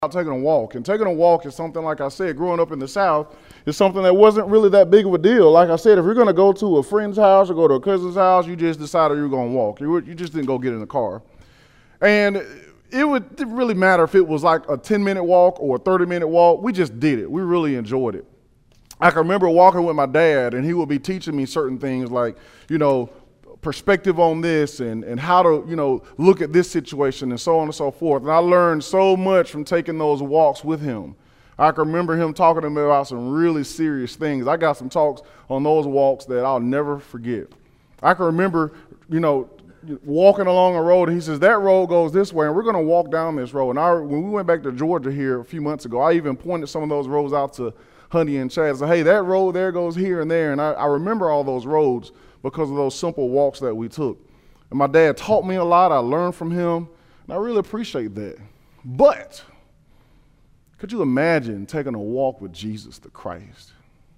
taking a walk. And taking a walk is something, like I said, growing up in the South, is something that wasn't really that big of a deal. Like I said, if you're going to go to a friend's house or go to a cousin's house, you just decided you were going to walk. You just didn't go get in the car. And it didn't really matter if it was like a 10-minute walk or a 30-minute walk. We just did it. We really enjoyed it. I can remember walking with my dad, and he would be teaching me certain things like, perspective on this and how to, look at this situation and so on and so forth. And I learned so much from taking those walks with him. I can remember him talking to me about some really serious things. I got some talks on those walks that I'll never forget. I can remember, walking along a road, and he says, that road goes this way, and we're going to walk down this road. And when we went back to Georgia here a few months ago, I even pointed some of those roads out to Honey and Chad. So, hey, that road there goes here and there. And I remember all those roads because of those simple walks that we took. And my dad taught me a lot. I learned from him, and I really appreciate that. But could you imagine taking a walk with Jesus the Christ?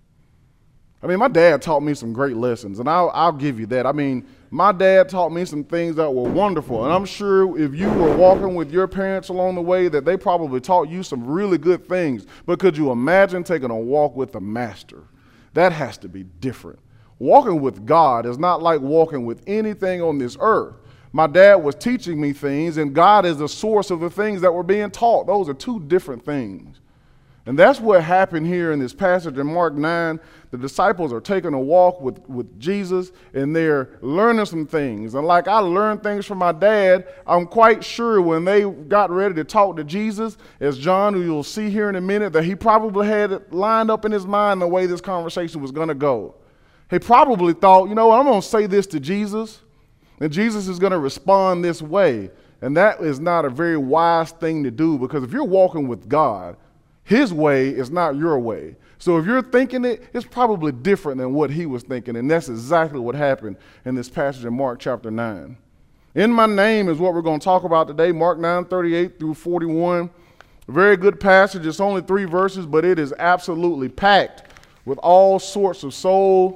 I mean, my dad taught me some great lessons, and I'll give you that. I mean, my dad taught me some things that were wonderful, and I'm sure if you were walking with your parents along the way that they probably taught you some really good things. But could you imagine taking a walk with a master? That has to be different. Walking with God is not like walking with anything on this earth. My dad was teaching me things, and God is the source of the things that were being taught. Those are two different things. And that's what happened here in this passage in Mark 9. The disciples are taking a walk with Jesus, and they're learning some things. And like I learned things from my dad, I'm quite sure when they got ready to talk to Jesus, as John, who you'll see here in a minute, that he probably had it lined up in his mind the way this conversation was going to go. He probably thought, I'm going to say this to Jesus, and Jesus is going to respond this way. And that is not a very wise thing to do, because if you're walking with God, his way is not your way. So if you're thinking it, it's probably different than what he was thinking. And that's exactly what happened in this passage in Mark chapter 9. In my name is what we're going to talk about today, Mark 9:38 through 41. A very good passage. It's only 3 verses, but it is absolutely packed with all sorts of soul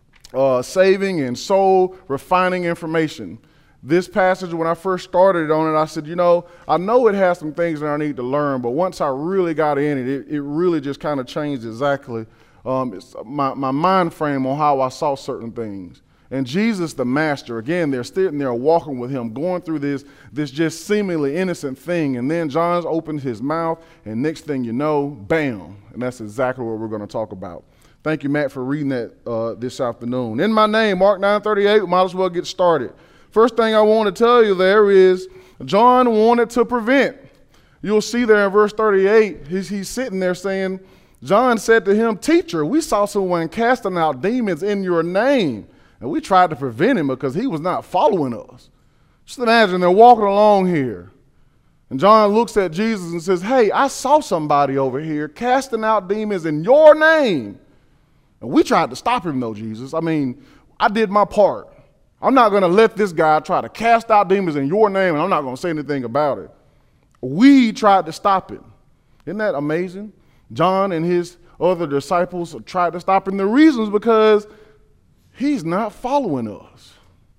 saving and soul refining information. This passage, when I first started on it, I said, I know it has some things that I need to learn, but once I really got in it, it really just kind of changed exactly my mind frame on how I saw certain things. And Jesus, the master, again, they're sitting there walking with him, going through this just seemingly innocent thing. And then John's opened his mouth, and next thing you know, bam. And that's exactly what we're going to talk about. Thank you, Matt, for reading that this afternoon. In my name, Mark 9:38, we might as well get started. First thing I want to tell you there is John wanted to prevent. You'll see there in verse 38, he's sitting there saying, John said to him, Teacher, we saw someone casting out demons in your name, and we tried to prevent him because he was not following us. Just imagine they're walking along here, and John looks at Jesus and says, hey, I saw somebody over here casting out demons in your name. And we tried to stop him though, Jesus. I mean, I did my part. I'm not going to let this guy try to cast out demons in your name, and I'm not going to say anything about it. We tried to stop it. Isn't that amazing? John and his other disciples tried to stop him. The reason is because he's not following us.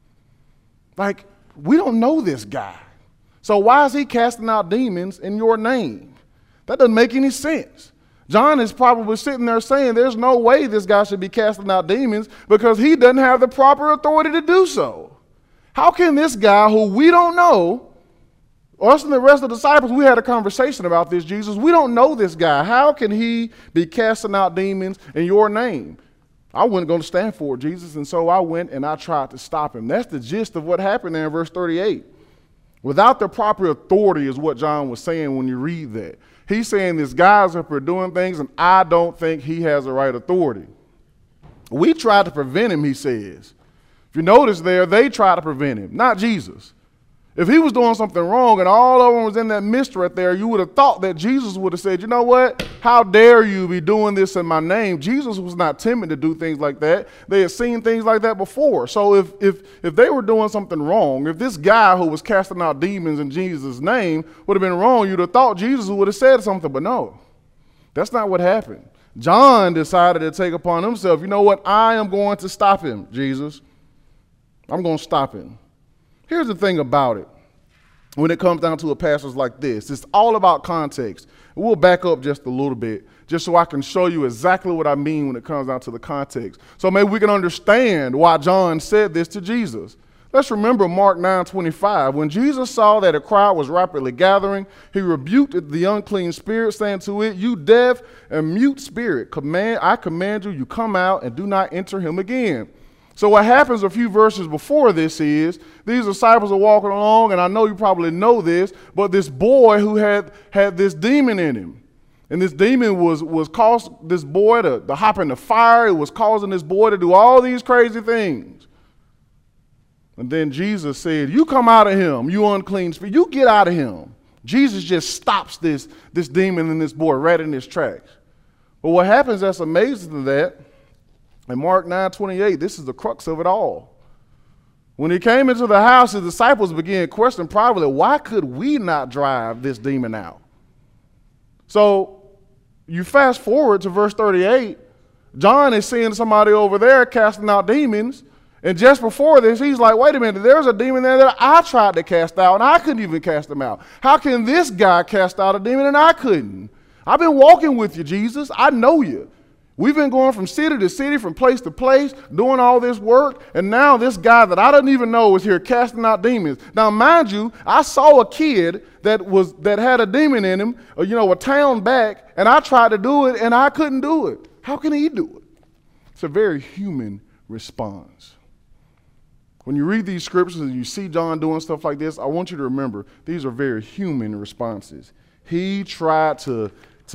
Like, we don't know this guy. So why is he casting out demons in your name? That doesn't make any sense. John is probably sitting there saying there's no way this guy should be casting out demons because he doesn't have the proper authority to do so. How can this guy who we don't know, us and the rest of the disciples, we had a conversation about this, Jesus. We don't know this guy. How can he be casting out demons in your name? I wasn't going to stand for it, Jesus, and so I went and I tried to stop him. That's the gist of what happened there in verse 38. Without the proper authority is what John was saying when you read that. He's saying this guy's up here doing things, and I don't think he has the right authority. We tried to prevent him, he says. If you notice there, they tried to prevent him, not Jesus. If he was doing something wrong and all of them was in that mist right there, you would have thought that Jesus would have said, you know what? How dare you be doing this in my name? Jesus was not timid to do things like that. They had seen things like that before. So if they were doing something wrong, if this guy who was casting out demons in Jesus' name would have been wrong, you'd have thought Jesus would have said something. But no, that's not what happened. John decided to take upon himself, you know what? I am going to stop him, Jesus. I'm going to stop him. Here's the thing about it. when it comes down to a passage like this. It's all about context. We'll back up just a little bit just so I can show you exactly what I mean when it comes down to the context. So maybe we can understand why John said this to Jesus. Let's remember Mark 9:25. When Jesus saw that a crowd was rapidly gathering, he rebuked the unclean spirit, saying to it, "You deaf and mute spirit, I command you, you come out and do not enter him again." So what happens a few verses before this is, these disciples are walking along, and I know you probably know this, but this boy who had this demon in him. And this demon was causing this boy to hop in the fire. It was causing this boy to do all these crazy things. And then Jesus said, "You come out of him, you unclean spirit. You get out of him." Jesus just stops this demon in this boy right in his tracks. But what happens that's amazing to that, in Mark 9:28, this is the crux of it all. When he came into the house, his disciples began questioning privately, why could we not drive this demon out? So you fast forward to verse 38, John is seeing somebody over there casting out demons. And just before this, he's like, wait a minute, there's a demon there that I tried to cast out and I couldn't even cast him out. How can this guy cast out a demon and I couldn't? I've been walking with you, Jesus. I know you. We've been going from city to city, from place to place, doing all this work, and now this guy that I didn't even know is here casting out demons. Now, mind you, I saw a kid that had a demon in him, a town back, and I tried to do it, and I couldn't do it. How can he do it? It's a very human response. When you read these scriptures and you see John doing stuff like this, I want you to remember these are very human responses. He tried to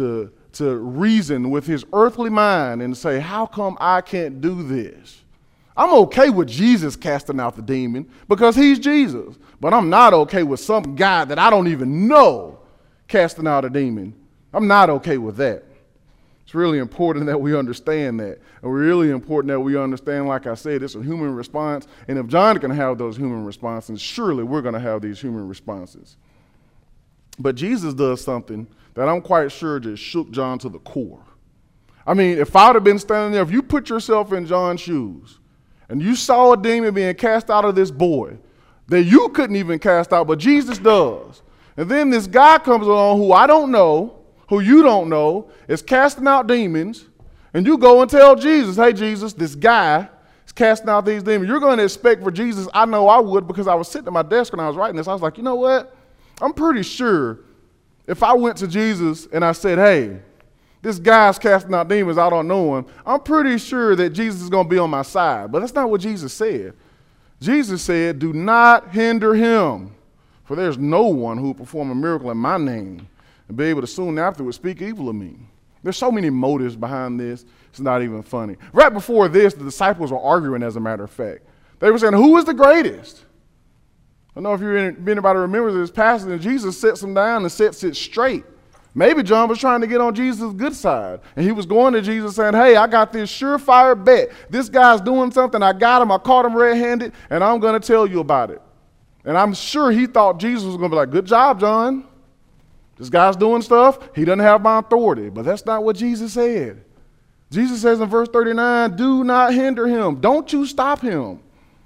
reason with his earthly mind and say, how come I can't do this? I'm okay with Jesus casting out the demon because he's Jesus, but I'm not okay with some guy that I don't even know casting out a demon. I'm not okay with that. It's really important that we understand that. And really important that we understand, like I said, it's a human response. And if John can have those human responses, surely we're going to have these human responses. But Jesus does something that I'm quite sure just shook John to the core. I mean, if I would have been standing there, if you put yourself in John's shoes and you saw a demon being cast out of this boy that you couldn't even cast out, but Jesus does. And then this guy comes along who I don't know, who you don't know, is casting out demons, and you go and tell Jesus, hey, Jesus, this guy is casting out these demons. You're going to expect for Jesus, I know I would, because I was sitting at my desk when I was writing this. I was like, you know what? I'm pretty sure if I went to Jesus and I said, hey, this guy's casting out demons, I don't know him, I'm pretty sure that Jesus is going to be on my side. But that's not what Jesus said. Jesus said, do not hinder him, for there's no one who will perform a miracle in my name and be able to soon afterwards speak evil of me. There's so many motives behind this, it's not even funny. Right before this, the disciples were arguing, as a matter of fact. They were saying, who is the greatest? I don't know if anybody remembers this passage, and Jesus sets them down and sets it straight. Maybe John was trying to get on Jesus' good side, and he was going to Jesus saying, hey, I got this surefire bet. This guy's doing something. I got him. I caught him red-handed, and I'm going to tell you about it. And I'm sure he thought Jesus was going to be like, good job, John. This guy's doing stuff. He doesn't have my authority. But that's not what Jesus said. Jesus says in verse 39, do not hinder him. Don't you stop him.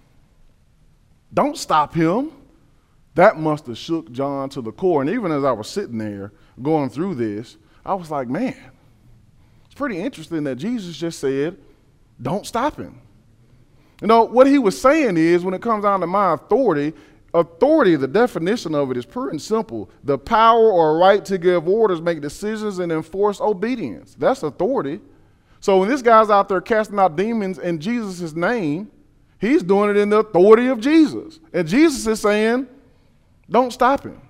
Don't stop him. That must have shook John to the core. And even as I was sitting there going through this, I was like, man, it's pretty interesting that Jesus just said, don't stop him. You know, what he was saying is, when it comes down to my authority, the definition of it is pure and simple. The power or right to give orders, make decisions, and enforce obedience. That's authority. So when this guy's out there casting out demons in Jesus' name, he's doing it in the authority of Jesus. And Jesus is saying, don't stop him.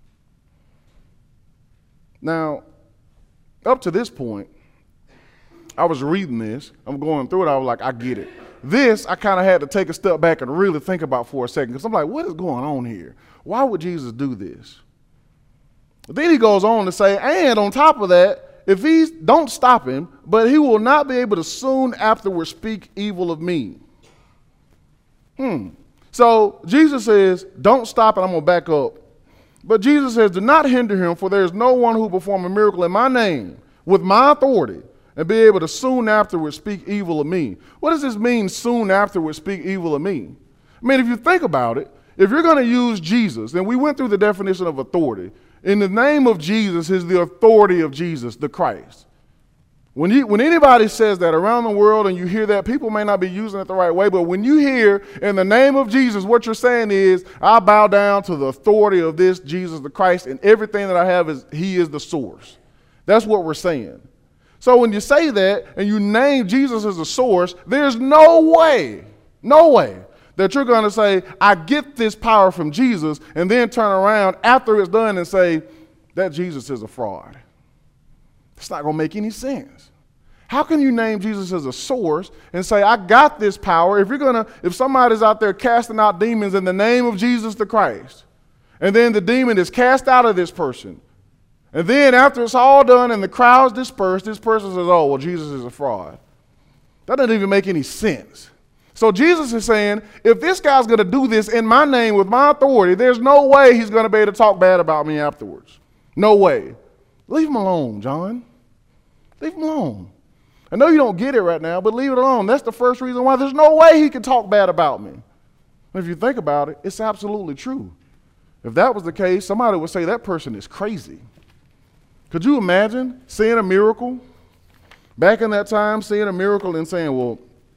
Now, up to this point, I was reading this. I'm going through it. I was like, I get it. This, I kind of had to take a step back and really think about for a second, because I'm like, what is going on here? Why would Jesus do this? But then he goes on to say, and on top of that, if he don't stop him, but he will not be able to soon afterward speak evil of me. So Jesus says, don't stop it. I'm going to back up. But Jesus says, do not hinder him, for there is no one who will perform a miracle in my name with my authority and be able to soon afterwards speak evil of me. What does this mean, soon afterwards speak evil of me? I mean, if you think about it, if you're going to use Jesus, and we went through the definition of authority, in the name of Jesus is the authority of Jesus, the Christ. When anybody says that around the world and you hear that, people may not be using it the right way, but when you hear in the name of Jesus, what you're saying is, I bow down to the authority of this Jesus the Christ, and everything that I have is, he is the source. That's what we're saying. So when you say that and you name Jesus as the source, there's no way that you're going to say, I get this power from Jesus, and then turn around after it's done and say, that Jesus is a fraud. It's not going to make any sense. How can you name Jesus as a source and say, I got this power? If somebody's out there casting out demons in the name of Jesus the Christ, and then the demon is cast out of this person, and then after it's all done and the crowd's dispersed, this person says, oh, well, Jesus is a fraud. That doesn't even make any sense. So Jesus is saying, if this guy's going to do this in my name with my authority, there's no way he's going to be able to talk bad about me afterwards. No way. Leave him alone, John. Leave him alone. I know you don't get it right now, but leave it alone. That's the first reason why there's no way he can talk bad about me. And if you think about it, it's absolutely true. If that was the case, somebody would say that person is crazy. Could you imagine seeing a miracle? Back in that time, seeing a miracle and saying, well,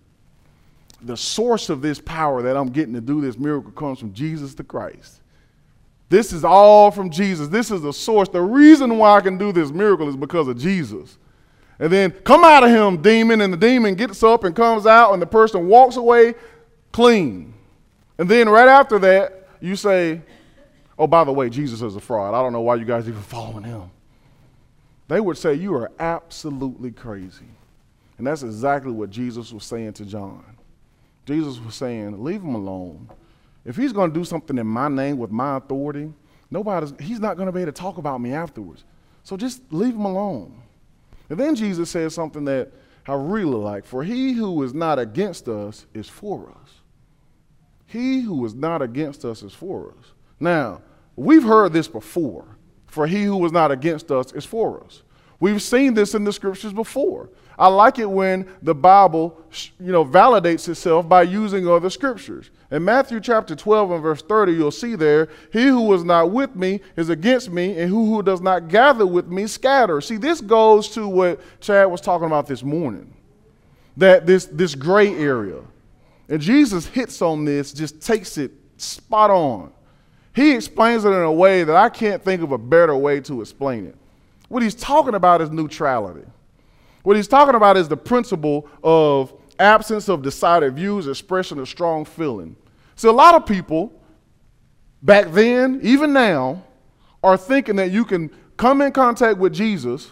the source of this power that I'm getting to do this miracle comes from Jesus the Christ. This is all from Jesus. This is the source. The reason why I can do this miracle is because of Jesus. And then come out of him, demon, and the demon gets up and comes out, and the person walks away clean. And then right after that, you say, oh, by the way, Jesus is a fraud. I don't know why you guys even following him. They would say, you are absolutely crazy. And that's exactly what Jesus was saying to John. Jesus was saying, leave him alone. If he's going to do something in my name with my authority, he's not going to be able to talk about me afterwards. So just leave him alone. And then Jesus says something that I really like. For he who is not against us is for us. He who is not against us is for us. Now, we've heard this before. For he who is not against us is for us. We've seen this in the scriptures before. I like it when the Bible, validates itself by using other scriptures. In Matthew chapter 12 and verse 30, you'll see there, he who is not with me is against me, and who does not gather with me scatters. See, this goes to what Chad was talking about this morning, that this gray area. And Jesus hits on this, just takes it spot on. He explains it in a way that I can't think of a better way to explain it. What he's talking about is neutrality. What he's talking about is the principle of absence of decided views, expression of strong feeling. So a lot of people back then, even now, are thinking that you can come in contact with Jesus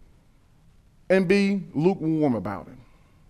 and be lukewarm about it.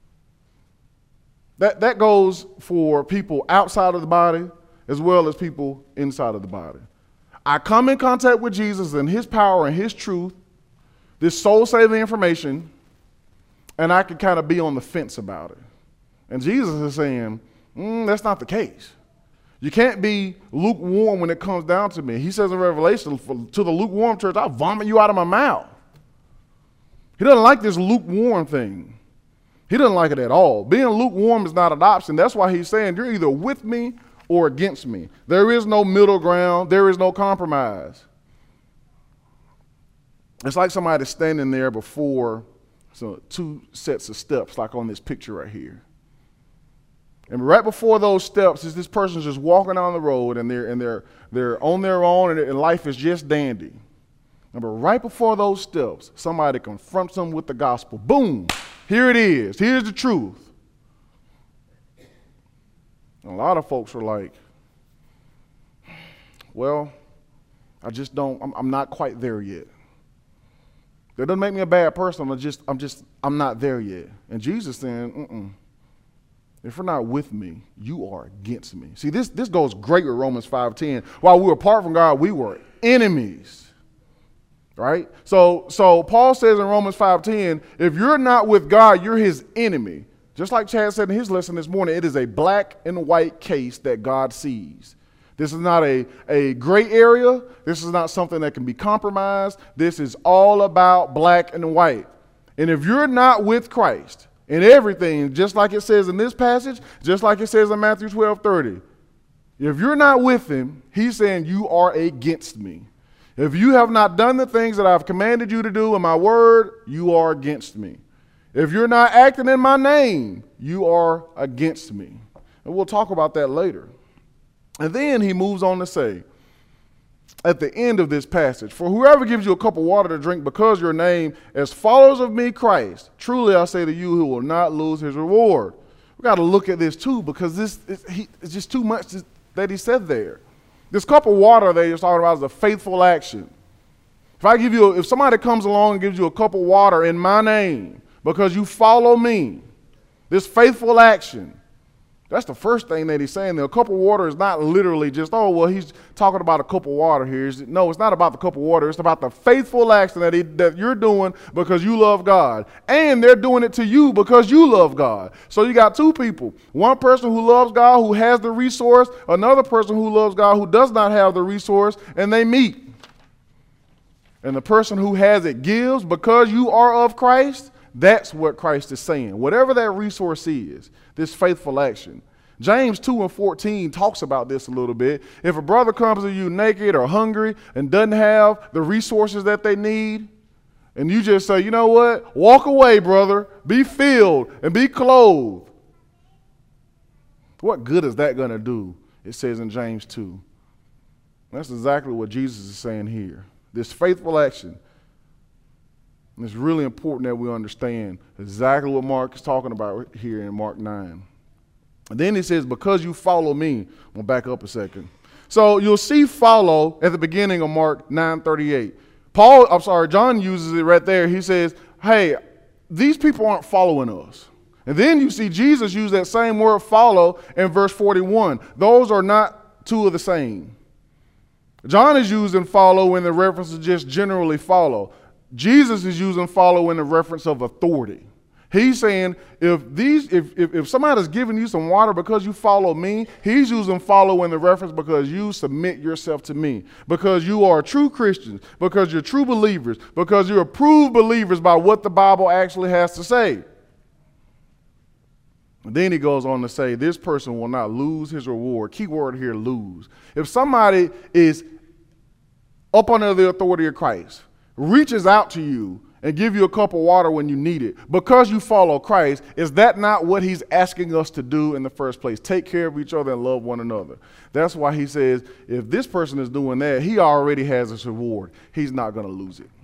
That goes for people outside of the body as well as people inside of the body. I come in contact with Jesus and his power and his truth, this soul-saving information, and I can kind of be on the fence about it. And Jesus is saying, that's not the case. You can't be lukewarm when it comes down to me. He says in Revelation, to the lukewarm church, I'll vomit you out of my mouth. He doesn't like this lukewarm thing. He doesn't like it at all. Being lukewarm is not an option. That's why he's saying you're either with me or against me. There is no middle ground. There is no compromise. It's like somebody standing there before two sets of steps, like on this picture right here. And right before those steps is this person's just walking down the road, and they're on their own, and life is just dandy. But right before those steps, somebody confronts them with the gospel. Boom! Here it is. Here's the truth. And a lot of folks are like, well, I'm not quite there yet. That doesn't make me a bad person. I'm not there yet. And Jesus saying, if you're not with me, you are against me. See, this goes great with Romans 5:10. While we were apart from God, we were enemies. Right? So Paul says in Romans 5:10, if you're not with God, you're his enemy. Just like Chad said in his lesson this morning, it is a black and white case that God sees. This is not a gray area. This is not something that can be compromised. This is all about black and white. And if you're not with Christ in everything, just like it says in this passage, just like it says in Matthew 12:30, If you're not with him, he's saying you are against me. If you have not done the things that I've commanded you to do in my word, you are against me. If you're not acting in my name, you are against me. And we'll talk about that later. And then he moves on to say, at the end of this passage, for whoever gives you a cup of water to drink because your name as followers of me, Christ, truly I say to you, he will not lose his reward. We got to look at this too, because it's just too much that he said there. This cup of water that he's talking about is a faithful action. If somebody comes along and gives you a cup of water in my name because you follow me, this faithful action, that's the first thing that he's saying there. A cup of water is not literally just, oh, well, he's talking about a cup of water here. No, it's not about the cup of water. It's about the faithful action that you're doing because you love God. And they're doing it to you because you love God. So you got two people. One person who loves God, who has the resource. Another person who loves God, who does not have the resource. And they meet. And the person who has it gives because you are of Christ. That's what Christ is saying. Whatever that resource is, this faithful action. James 2:14 talks about this a little bit. If a brother comes to you naked or hungry and doesn't have the resources that they need, and you just say, you know what? Walk away, brother. Be filled and be clothed. What good is that going to do? It says in James 2. That's exactly what Jesus is saying here. This faithful action. And it's really important that we understand exactly what Mark is talking about here in Mark 9. And then he says, because you follow me. I'm going to back up a second. So you'll see follow at the beginning of Mark 9:38. John uses it right there. He says, hey, these people aren't following us. And then you see Jesus use that same word follow in verse 41. Those are not two of the same. John is using follow in the reference to just generally follow. Jesus is using follow in the reference of authority. He's saying if somebody's giving you some water because you follow me, he's using follow in the reference because you submit yourself to me, because you are true Christians, because you're true believers, because you're approved believers by what the Bible actually has to say. And then he goes on to say, this person will not lose his reward. Key word here, lose. If somebody is up under the authority of Christ, reaches out to you and give you a cup of water when you need it, because you follow Christ, is that not what he's asking us to do in the first place? Take care of each other and love one another. That's why he says, if this person is doing that, he already has his reward. He's not going to lose it.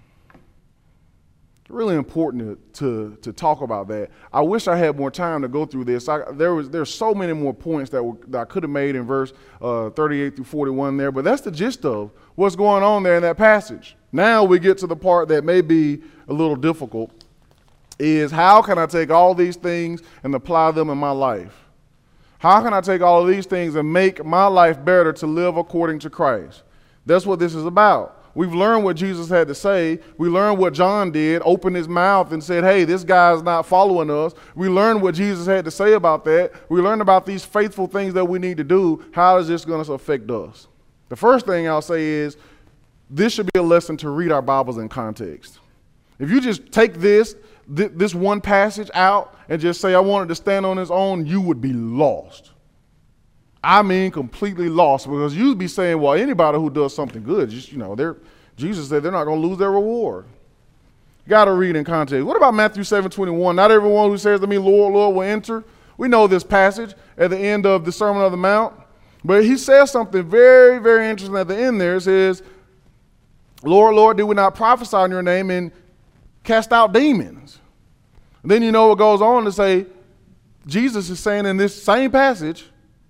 Really important to talk about that. I wish I had more time to go through this. There's so many more points that I could have made in verse 38 through 41 there, but that's the gist of what's going on there in that passage. Now we get to the part that may be a little difficult, is how can I take all these things and apply them in my life? How can I take all of these things and make my life better to live according to Christ? That's what this is about. We've learned what Jesus had to say. We learned what John did, opened his mouth and said, hey, this guy's not following us. We learned what Jesus had to say about that. We learned about these faithful things that we need to do. How is this going to affect us? The first thing I'll say is, this should be a lesson to read our Bibles in context. If you just take this one passage out and just say, I wanted to stand on its own, you would be lost. I mean, completely lost, because you'd be saying, well, anybody who does something good, Jesus said they're not going to lose their reward. You got to read in context. What about Matthew 7:21? Not everyone who says to me, Lord, Lord, will enter. We know this passage at the end of the Sermon on the Mount, but he says something very, very interesting at the end there. It says, Lord, Lord, did we not prophesy in your name and cast out demons? And then you know what goes on to say, Jesus is saying in this same passage,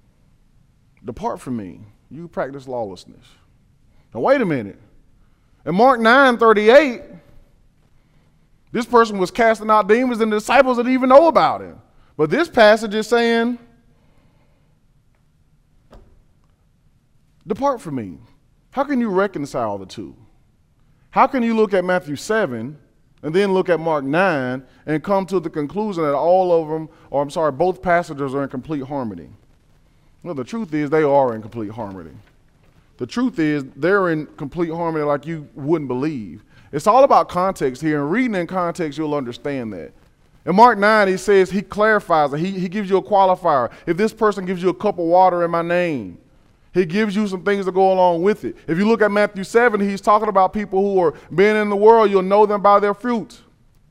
depart from me, you practice lawlessness. Now wait a minute. In Mark 9:38, this person was casting out demons and the disciples didn't even know about it. But this passage is saying, depart from me. How can you reconcile the two? How can you look at Matthew 7 and then look at Mark 9 and come to the conclusion that both passages are in complete harmony? Well, the truth is they are in complete harmony. The truth is they're in complete harmony like you wouldn't believe. It's all about context here, and reading in context, you'll understand that. In Mark 9, he says, he clarifies it. He gives you a qualifier. If this person gives you a cup of water in my name, He gives you some things to go along with it. If you look at Matthew 7, he's talking about people who are being in the world. You'll know them by their fruits.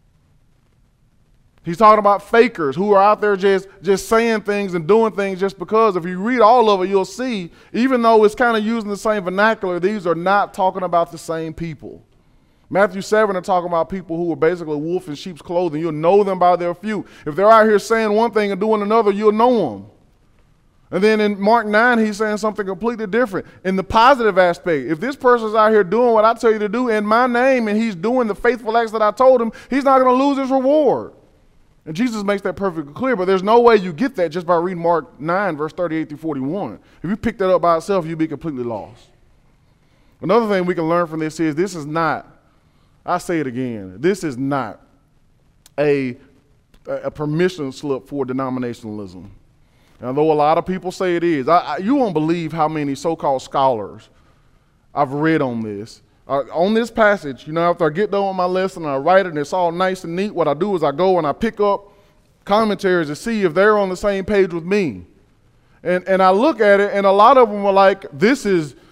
He's talking about fakers who are out there just saying things and doing things just because. If you read all of it, you'll see, even though it's kind of using the same vernacular, these are not talking about the same people. Matthew 7 are talking about people who are basically wolf in sheep's clothing. You'll know them by their fruit. If they're out here saying one thing and doing another, you'll know them. And then in Mark 9, he's saying something completely different. In the positive aspect, if this person's out here doing what I tell you to do in my name and he's doing the faithful acts that I told him, he's not going to lose his reward. And Jesus makes that perfectly clear, but there's no way you get that just by reading Mark 9, verse 38 through 41. If you pick that up by itself, you'll be completely lost. Another thing we can learn from this is not, I say it again, this is not a permission slip for denominationalism. And although a lot of people say it is, you won't believe how many so-called scholars I've read on this. On this passage, after I get done with my lesson and I write it and it's all nice and neat, what I do is I go and I pick up commentaries to see if they're on the same page with me. And I look at it and a lot of them are like, this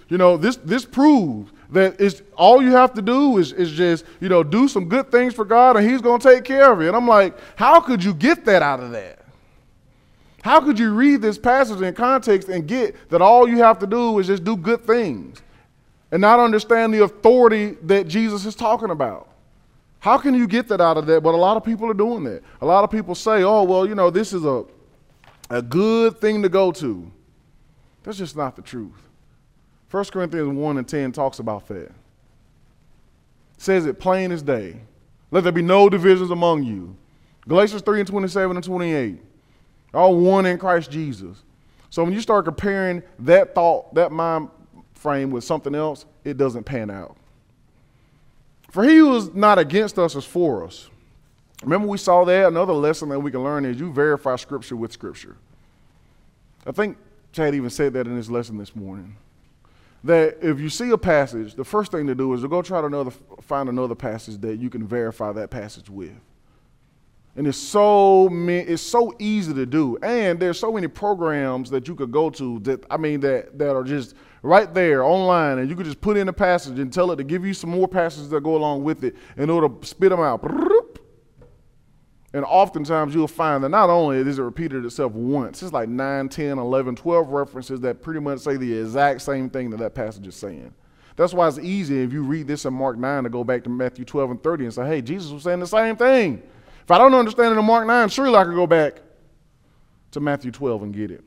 proves that it's all you have to do is just, do some good things for God and he's going to take care of you. And I'm like, how could you get that out of that? How could you read this passage in context and get that all you have to do is just do good things and not understand the authority that Jesus is talking about? How can you get that out of that? But a lot of people are doing that. A lot of people say, oh, well, this is a good thing to go to. That's just not the truth. 1 Corinthians 1 and 10 talks about that. It says it plain as day. Let there be no divisions among you. Galatians 3 and 27 and 28. All one in Christ Jesus. So when you start comparing that thought, that mind frame with something else, it doesn't pan out. For he who is not against us is for us. Remember we saw that? Another lesson that we can learn is you verify Scripture with Scripture. I think Chad even said that in his lesson this morning. That if you see a passage, the first thing to do is to go try to find another passage that you can verify that passage with. And it's so easy to do. And there's so many programs that you could go to that are just right there online. And you could just put in a passage and tell it to give you some more passages that go along with it in order to spit them out. And oftentimes you'll find that not only is it repeated itself once, it's like 9, 10, 11, 12 references that pretty much say the exact same thing that passage is saying. That's why it's easy if you read this in Mark 9 to go back to Matthew 12 and 30 and say, hey, Jesus was saying the same thing. If I don't understand it in Mark 9, surely I could go back to Matthew 12 and get it.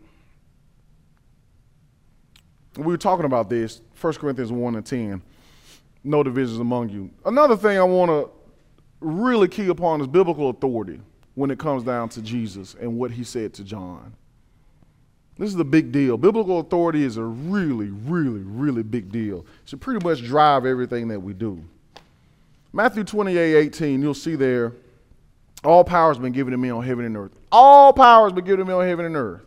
We were talking about this, 1 Corinthians 1 and 10, no divisions among you. Another thing I want to really key upon is biblical authority when it comes down to Jesus and what he said to John. This is a big deal. Biblical authority is a really, really, really big deal. It should pretty much drive everything that we do. Matthew 28:18, you'll see there, all power has been given to me on heaven and earth. All power has been given to me on heaven and earth.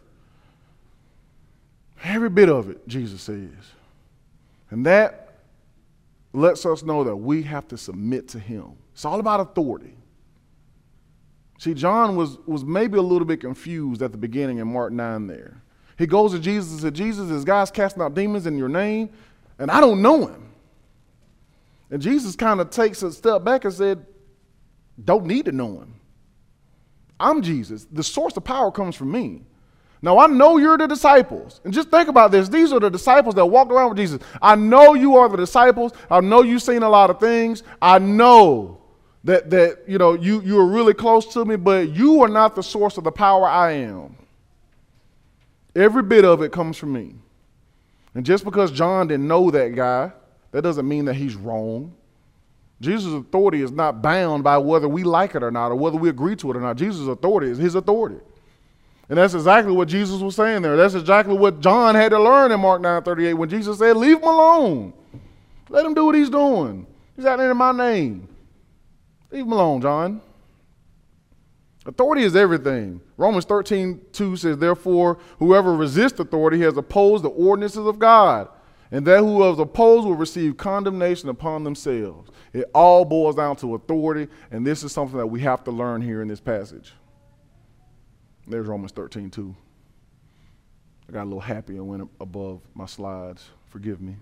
Every bit of it, Jesus says. And that lets us know that we have to submit to him. It's all about authority. See, John was maybe a little bit confused at the beginning in Mark 9 there. He goes to Jesus and said, Jesus, this guy's casting out demons in your name, and I don't know him. And Jesus kind of takes a step back and said, don't need to know him. I'm Jesus. The source of power comes from me. Now, I know you're the disciples. And just think about this. These are the disciples that walked around with Jesus. I know you are the disciples. I know you've seen a lot of things. I know that you are really close to me, but you are not the source of the power I am. Every bit of it comes from me. And just because John didn't know that guy, that doesn't mean that he's wrong. Jesus' authority is not bound by whether we like it or not, or whether we agree to it or not. Jesus' authority is his authority. And that's exactly what Jesus was saying there. That's exactly what John had to learn in Mark 9:38 when Jesus said, leave him alone. Let him do what he's doing. He's out there in my name. Leave him alone, John. Authority is everything. Romans 13:2 says, therefore, whoever resists authority has opposed the ordinances of God, and that who is opposed will receive condemnation upon themselves. It all boils down to authority, and this is something that we have to learn here in this passage. There's Romans 13:2. I got a little happy and went above my slides. Forgive me.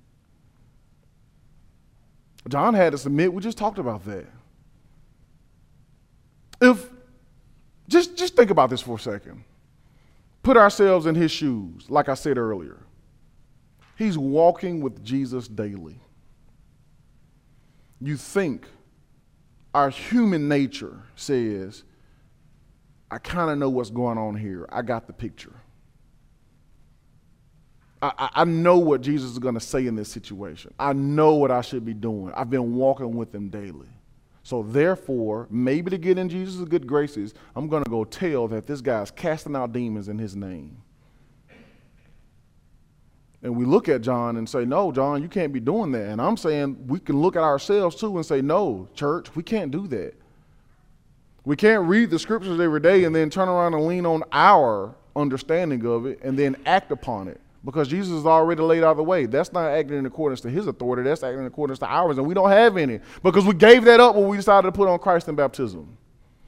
John had to submit. We just talked about that. Just think about this for a second. Put ourselves in his shoes, like I said earlier. He's walking with Jesus daily. You think our human nature says, I kind of know what's going on here. I got the picture. I know what Jesus is going to say in this situation. I know what I should be doing. I've been walking with him daily. So therefore, maybe to get in Jesus' good graces, I'm going to go tell that this guy's casting out demons in his name. And we look at John and say, no, John, you can't be doing that. And I'm saying we can look at ourselves too and say, no, church, we can't do that. We can't read the scriptures every day and then turn around and lean on our understanding of it and then act upon it. Because Jesus has already laid out the way. That's not acting in accordance to his authority. That's acting in accordance to ours. And we don't have any. Because we gave that up when we decided to put on Christ in baptism.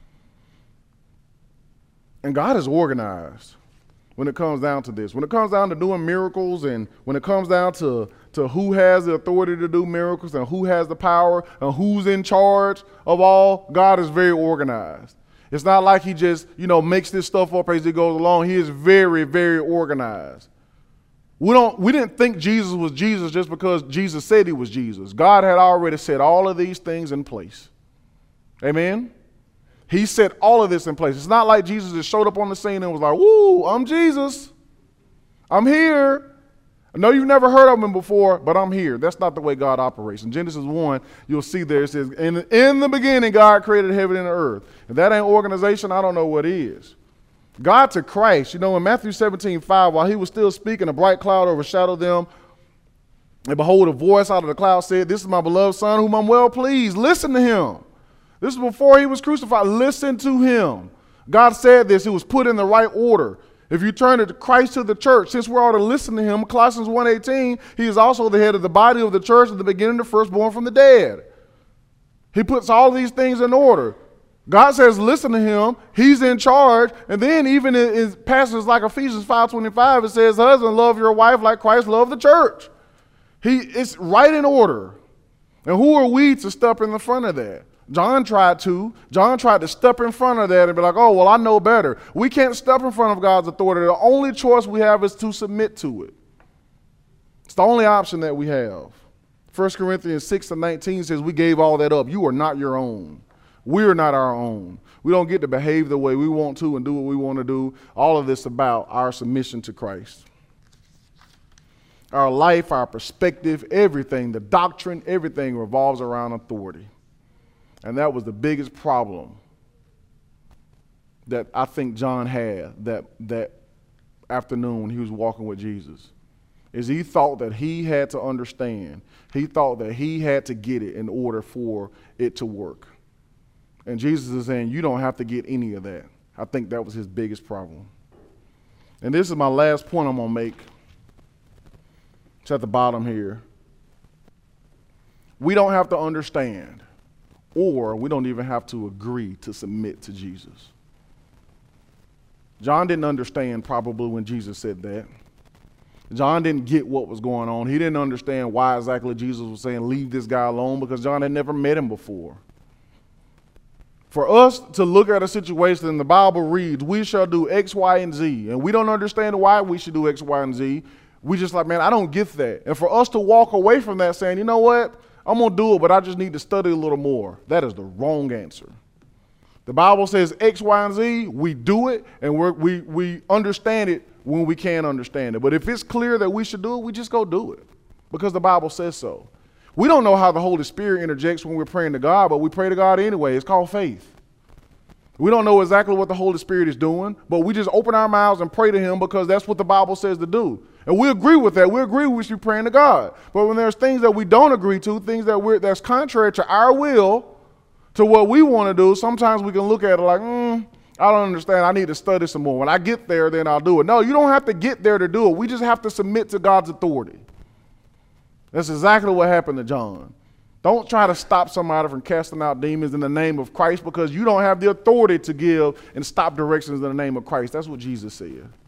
And God is organized when it comes down to this. When it comes down to doing miracles and when it comes down to who has the authority to do miracles and who has the power and who's in charge of all, God is very organized. It's not like he just, makes this stuff up as he goes along. He is very, very organized. We didn't think Jesus was Jesus just because Jesus said he was Jesus. God had already set all of these things in place. Amen? He set all of this in place. It's not like Jesus just showed up on the scene and was like, woo, I'm Jesus. I'm here. I know you've never heard of him before, but I'm here. That's not the way God operates. In Genesis 1, you'll see there it says, in the beginning, God created heaven and earth. If that ain't organization, I don't know what is. God to Christ, in Matthew 17:5, while he was still speaking, a bright cloud overshadowed them. And behold, a voice out of the cloud said, this is my beloved son whom I'm well pleased. Listen to him. This is before he was crucified. Listen to him. God said this. It was put in the right order. If you turn to Christ to the church, since we're all to listen to him, Colossians 1:18, he is also the head of the body of the church at the beginning, the firstborn from the dead. He puts all these things in order. God says, listen to him. He's in charge. And then even in passages like Ephesians 5:25, it says, husband, love your wife like Christ loved the church. It's right in order. And who are we to step in the front of that? John tried to step in front of that and be like, oh, well, I know better. We can't step in front of God's authority. The only choice we have is to submit to it. It's the only option that we have. 1 Corinthians 6:19 says, we gave all that up. You are not your own. We're not our own. We don't get to behave the way we want to and do what we want to do. All of this about our submission to Christ. Our life, our perspective, everything, the doctrine, everything revolves around authority. And that was the biggest problem that I think John had that afternoon when he was walking with Jesus. Is he thought that he had to understand. He thought that he had to get it in order for it to work. And Jesus is saying, you don't have to get any of that. I think that was his biggest problem. And this is my last point I'm going to make. It's at the bottom here. We don't have to understand, or we don't even have to agree to submit to Jesus. John didn't understand probably when Jesus said that. John didn't get what was going on. He didn't understand why exactly Jesus was saying, leave this guy alone, because John had never met him before. For us to look at a situation and the Bible reads, we shall do X, Y, and Z, and we don't understand why we should do X, Y, and Z, we just like, man, I don't get that. And for us to walk away from that saying, you know what, I'm going to do it, but I just need to study a little more, that is the wrong answer. The Bible says X, Y, and Z, we do it, and we understand it when we can understand it. But if it's clear that we should do it, we just go do it, because the Bible says so. We don't know how the Holy Spirit interjects when we're praying to God, but we pray to God anyway. It's called faith. We don't know exactly what the Holy Spirit is doing, but we just open our mouths and pray to him because that's what the Bible says to do. And we agree with that. We agree we should be praying to God. But when there's things that we don't agree to, things that's contrary to our will, to what we want to do, sometimes we can look at it like, I don't understand. I need to study some more. When I get there, then I'll do it. No, you don't have to get there to do it. We just have to submit to God's authority. That's exactly what happened to John. Don't try to stop somebody from casting out demons in the name of Christ because you don't have the authority to give and stop directions in the name of Christ. That's what Jesus said.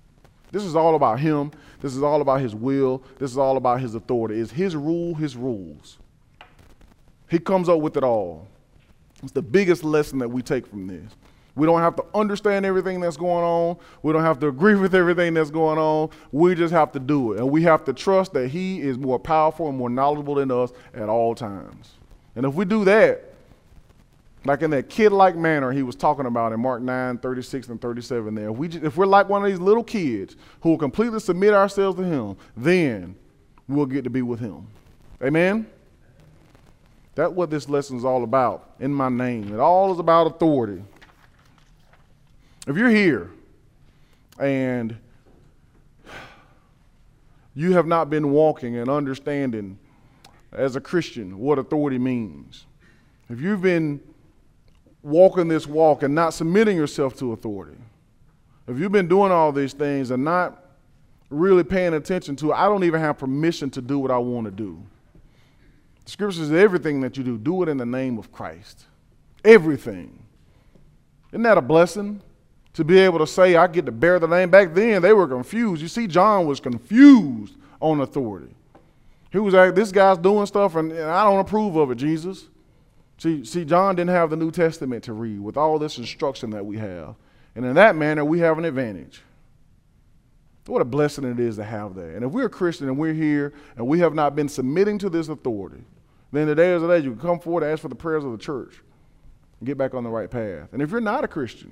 This is all about him. This is all about his will. This is all about his authority. It's his rule, his rules. He comes up with it all. It's the biggest lesson that we take from this. We don't have to understand everything that's going on. We don't have to agree with everything that's going on. We just have to do it. And we have to trust that he is more powerful and more knowledgeable than us at all times. And if we do that, like in that kid-like manner he was talking about in Mark 9, 36 and 37 there, if we're like one of these little kids who will completely submit ourselves to him, then we'll get to be with him. Amen? That's what this lesson is all about, in my name. It all is about authority. If you're here and you have not been walking and understanding as a Christian what authority means, if you've been walking this walk and not submitting yourself to authority, if you've been doing all these things and not really paying attention to, I don't even have permission to do what I want to do. The scripture says everything that you do it in the name of Christ. Everything. Isn't that a blessing? To be able to say, I get to bear the name. Back then, they were confused. You see, John was confused on authority. He was like, this guy's doing stuff, and I don't approve of it, Jesus. See, John didn't have the New Testament to read with all this instruction that we have. And in that manner, we have an advantage. What a blessing it is to have that. And if we're a Christian and we're here and we have not been submitting to this authority, then today is the day you can come forward and ask for the prayers of the church and get back on the right path. And if you're not a Christian,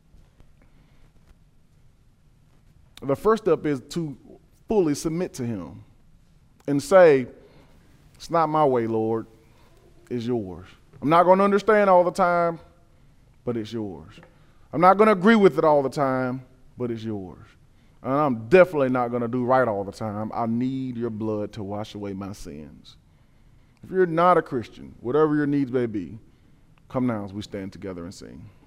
the first step is to fully submit to him and say, it's not my way, Lord, it's yours. I'm not going to understand all the time, but it's yours. I'm not going to agree with it all the time, but it's yours. And I'm definitely not going to do right all the time. I need your blood to wash away my sins. If you're not a Christian, whatever your needs may be, come now as we stand together and sing.